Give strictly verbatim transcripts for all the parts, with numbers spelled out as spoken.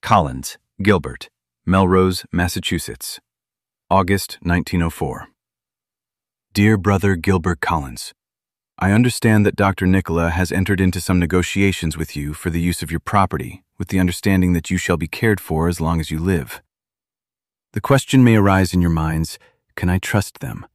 Collins, Gilbert, Melrose, Massachusetts, August nineteen oh four. Dear Brother Gilbert Collins, I understand that Doctor Nicola has entered into some negotiations with you for the use of your property, with the understanding that you shall be cared for as long as you live. The question may arise in your minds, can I trust them?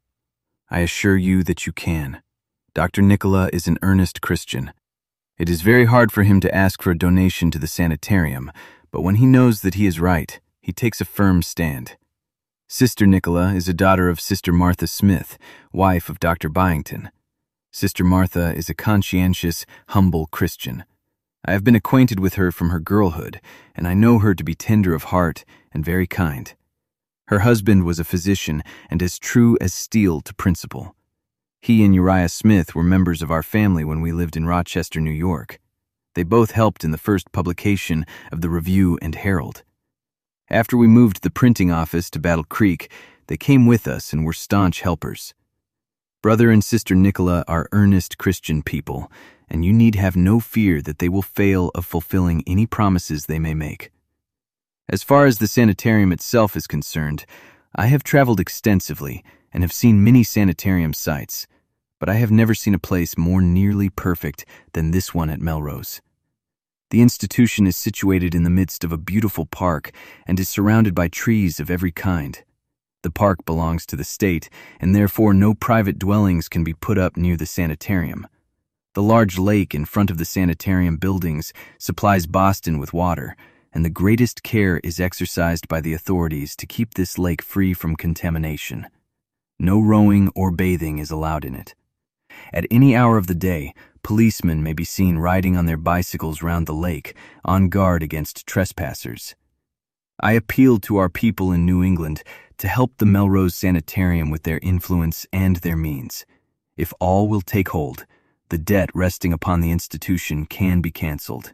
I assure you that you can. Doctor Nicola is an earnest Christian. It is very hard for him to ask for a donation to the sanitarium, but when he knows that he is right, he takes a firm stand. Sister Nicola is a daughter of Sister Martha Smith, wife of Doctor Byington. Sister Martha is a conscientious, humble Christian. I have been acquainted with her from her girlhood, and I know her to be tender of heart and very kind. Her husband was a physician and as true as steel to principle. He and Uriah Smith were members of our family when we lived in Rochester, New York. They both helped in the first publication of the Review and Herald. After we moved the printing office to Battle Creek, they came with us and were staunch helpers. Brother and Sister Nicola are earnest Christian people, and you need have no fear that they will fail of fulfilling any promises they may make. As far as the sanitarium itself is concerned, I have traveled extensively and have seen many sanitarium sites, but I have never seen a place more nearly perfect than this one at Melrose. The institution is situated in the midst of a beautiful park and is surrounded by trees of every kind. The park belongs to the state, and therefore no private dwellings can be put up near the sanitarium. The large lake in front of the sanitarium buildings supplies Boston with water, and the greatest care is exercised by the authorities to keep this lake free from contamination. No rowing or bathing is allowed in it. At any hour of the day, policemen may be seen riding on their bicycles round the lake, on guard against trespassers. I appeal to our people in New England to help the Melrose Sanitarium with their influence and their means. If all will take hold, the debt resting upon the institution can be canceled.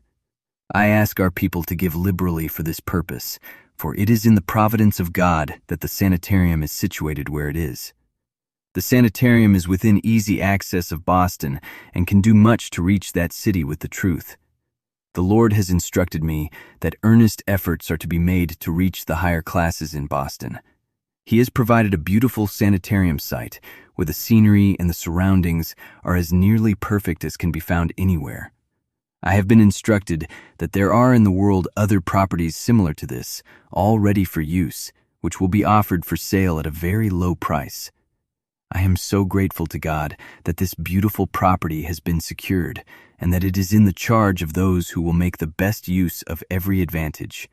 I ask our people to give liberally for this purpose, for it is in the providence of God that the sanitarium is situated where it is. The sanitarium is within easy access of Boston and can do much to reach that city with the truth. The Lord has instructed me that earnest efforts are to be made to reach the higher classes in Boston. He has provided a beautiful sanitarium site where the scenery and the surroundings are as nearly perfect as can be found anywhere. I have been instructed that there are in the world other properties similar to this, all ready for use, which will be offered for sale at a very low price. I am so grateful to God that this beautiful property has been secured and that it is in the charge of those who will make the best use of every advantage.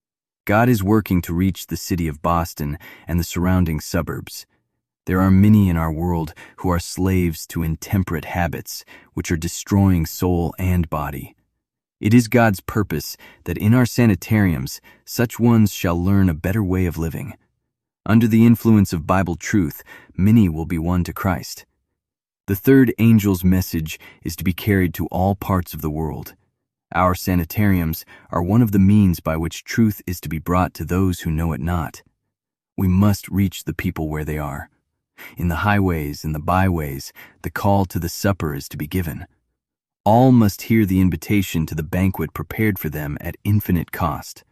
God is working to reach the city of Boston and the surrounding suburbs. There are many in our world who are slaves to intemperate habits, which are destroying soul and body. It is God's purpose that in our sanitariums, such ones shall learn a better way of living. Under the influence of Bible truth, many will be won to Christ. The third angel's message is to be carried to all parts of the world. Our sanitariums are one of the means by which truth is to be brought to those who know it not. We must reach the people where they are. In the highways and the byways, the call to the supper is to be given. All must hear the invitation to the banquet prepared for them at infinite cost.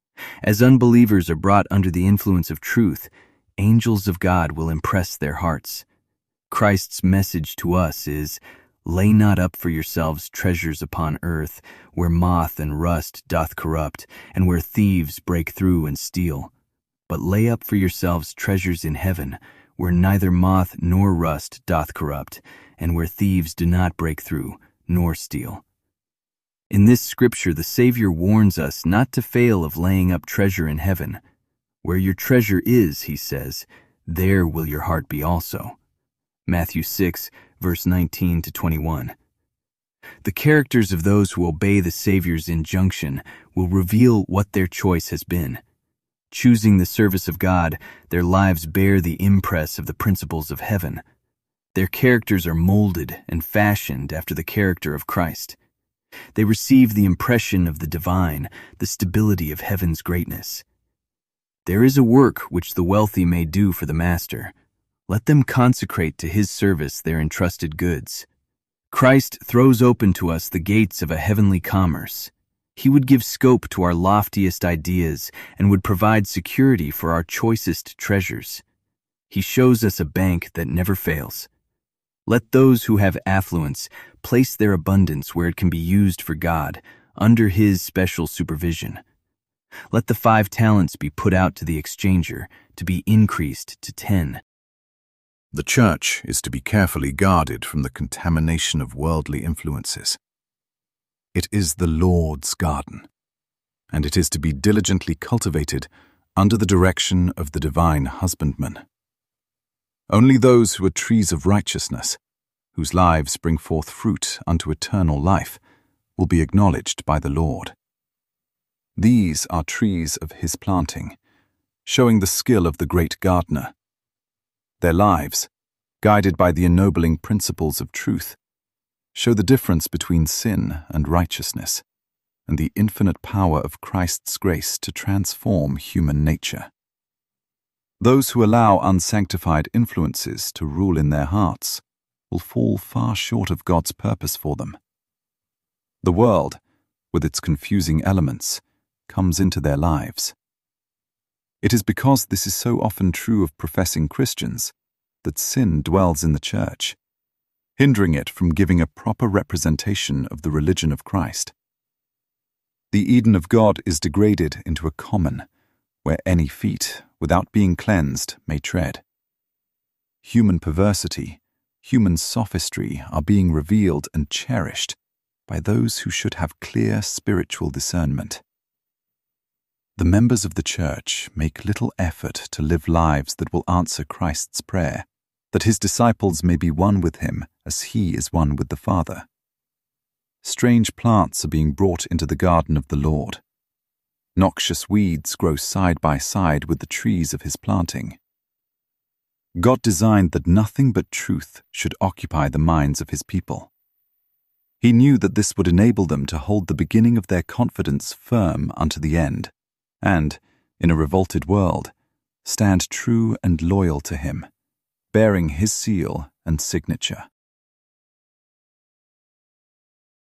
As unbelievers are brought under the influence of truth, angels of God will impress their hearts. Christ's message to us is, "Lay not up for yourselves treasures upon earth, where moth and rust doth corrupt, and where thieves break through and steal. But lay up for yourselves treasures in heaven, where neither moth nor rust doth corrupt, and where thieves do not break through nor steal." In this scripture, the Savior warns us not to fail of laying up treasure in heaven. Where your treasure is, he says, there will your heart be also. Matthew six, verse nineteen to twenty-one. The characters of those who obey the Savior's injunction will reveal what their choice has been. Choosing the service of God, their lives bear the impress of the principles of heaven. Their characters are molded and fashioned after the character of Christ. They receive the impression of the divine, the stability of heaven's greatness. There is a work which the wealthy may do for the Master. Let them consecrate to his service their entrusted goods. Christ throws open to us the gates of a heavenly commerce. He would give scope to our loftiest ideas and would provide security for our choicest treasures. He shows us a bank that never fails. Let those who have affluence place their abundance where it can be used for God, under His special supervision. Let the five talents be put out to the exchanger, to be increased to ten. The church is to be carefully guarded from the contamination of worldly influences. It is the Lord's garden, and it is to be diligently cultivated under the direction of the divine husbandman. Only those who are trees of righteousness, whose lives bring forth fruit unto eternal life, will be acknowledged by the Lord. These are trees of His planting, showing the skill of the great gardener. Their lives, guided by the ennobling principles of truth, show the difference between sin and righteousness, and the infinite power of Christ's grace to transform human nature. Those who allow unsanctified influences to rule in their hearts will fall far short of God's purpose for them. The world, with its confusing elements, comes into their lives. It is because this is so often true of professing Christians that sin dwells in the church, hindering it from giving a proper representation of the religion of Christ. The Eden of God is degraded into a common, where any feet, without being cleansed, may tread. Human perversity, human sophistry are being revealed and cherished by those who should have clear spiritual discernment. The members of the church make little effort to live lives that will answer Christ's prayer, that His disciples may be one with Him as He is one with the Father. Strange plants are being brought into the garden of the Lord. Noxious weeds grow side by side with the trees of His planting. God designed that nothing but truth should occupy the minds of His people. He knew that this would enable them to hold the beginning of their confidence firm unto the end, and, in a revolted world, stand true and loyal to Him, bearing His seal and signature.